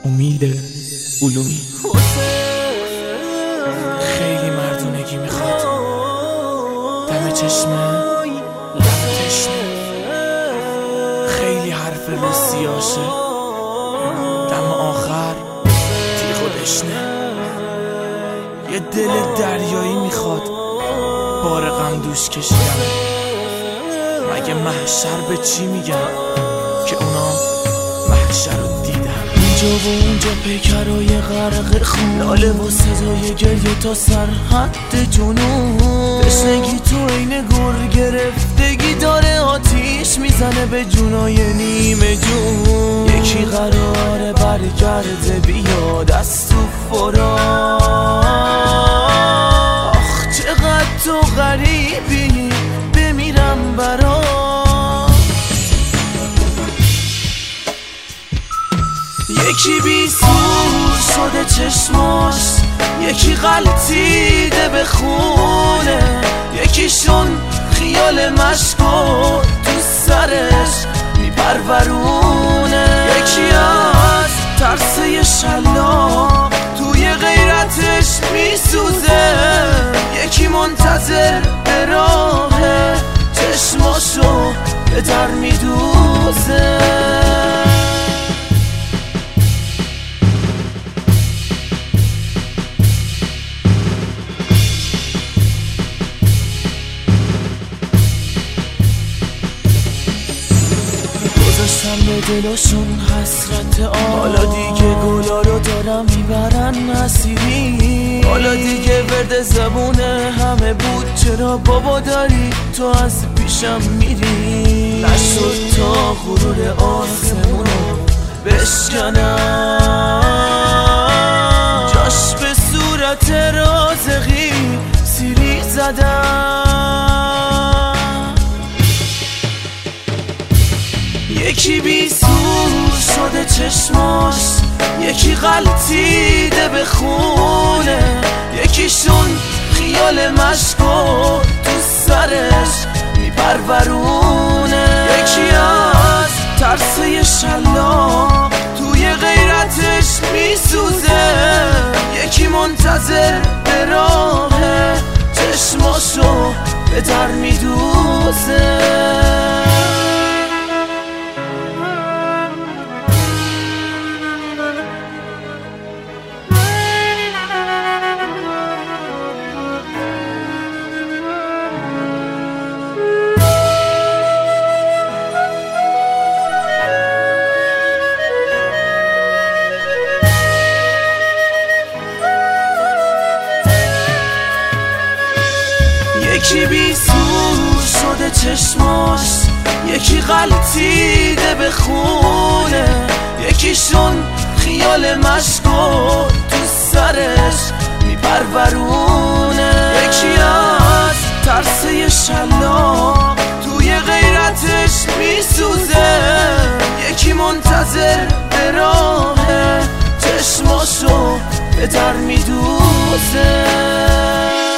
امید علومی. خیلی مردونگی میخواد، دم چشمه لب تشنه، خیلی حرف بسیاشه، دم آخر تیغ و دشنه. یه دل دریایی میخواد، بار غم دوش کشیدم. مگه محشر به چی میگن که اونا محشر رو دیدن؟ اینجا و اونجا پیکرای غرق خون، لاله و صدای گریه تا سرحد جنون. تشنگی تو عین گر گرفتگی داره آتیش میزنه به جونای نیمه جون. یکی قراره برگرده بیاد از تو فرار. آخ چقدر تو غریبی، بمیرم برات. یکی بیسور شده چشماش، یکی غلطیده به خونه، یکیشون خیال مشکو تو سرش میپرورونه. یکی از ترسه شلاق توی غیرتش میسوزه، یکی منتظر به راهه چشماشو به در میدوزه. گذاشتم به دلاشون حسرت حالا دیگه گلا رو دارم میبرن اسیری. حالا دیگه ورد زبونه همه بود، چرا بابا داری تو از پیشم میری؟ نشد تا غرور آسمونو بشکنم، جاش به صورت رازقی سیری زدم. یکی بیسور شده چشماش، یکی غلطیده به خونه، یکیشون خیال مشکو تو سرش میپرورونه. یکی از ترسه شلاق توی غیرتش میسوزه، یکی منتظر به راهه چشماشو به در میدوزه. یکی بیسور شده چشماش، یکی غلطیده به خونه، یکیشون خیال مشکو تو سرش میپرورونه. یکی از ترسه شلاق توی غیرتش میسوزه، یکی منتظر به راهه چشماشو به در میدوزه.